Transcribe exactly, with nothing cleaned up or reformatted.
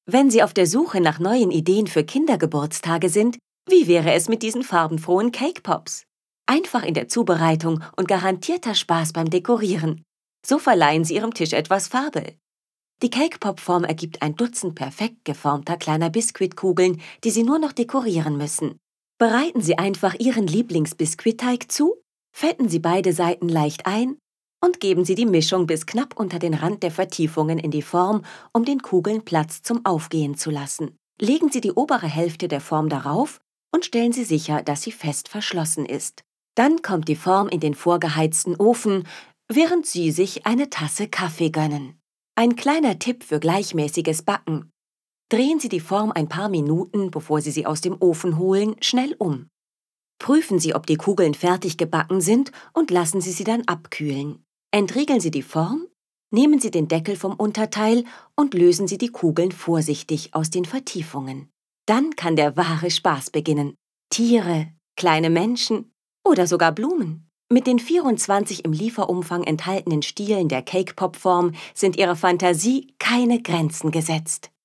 Wenn Sie auf der Suche nach neuen Ideen für Kindergeburtstage sind, wie wäre es mit diesen farbenfrohen Cake Pops? Einfach in der Zubereitung und garantierter Spaß beim Dekorieren. So verleihen Sie Ihrem Tisch etwas Farbe. Die Cake Pop Form ergibt ein Dutzend perfekt geformter kleiner Biskuitkugeln, die Sie nur noch dekorieren müssen. Bereiten Sie einfach Ihren Lieblingsbiskuitteig zu, fetten Sie beide Seiten leicht ein und geben Sie die Mischung bis knapp unter den Rand der Vertiefungen in die Form, um den Kugeln Platz zum Aufgehen zu lassen. Legen Sie die obere Hälfte der Form darauf und stellen Sie sicher, dass sie fest verschlossen ist. Dann kommt die Form in den vorgeheizten Ofen, während Sie sich eine Tasse Kaffee gönnen. Ein kleiner Tipp für gleichmäßiges Backen. Drehen Sie die Form ein paar Minuten, bevor Sie sie aus dem Ofen holen, schnell um. Prüfen Sie, ob die Kugeln fertig gebacken sind und lassen Sie sie dann abkühlen. Entriegeln Sie die Form, nehmen Sie den Deckel vom Unterteil und lösen Sie die Kugeln vorsichtig aus den Vertiefungen. Dann kann der wahre Spaß beginnen. Tiere, kleine Menschen oder sogar Blumen. Mit den vierundzwanzig im Lieferumfang enthaltenen Stielen der Cake-Pop-Form sind Ihrer Fantasie keine Grenzen gesetzt.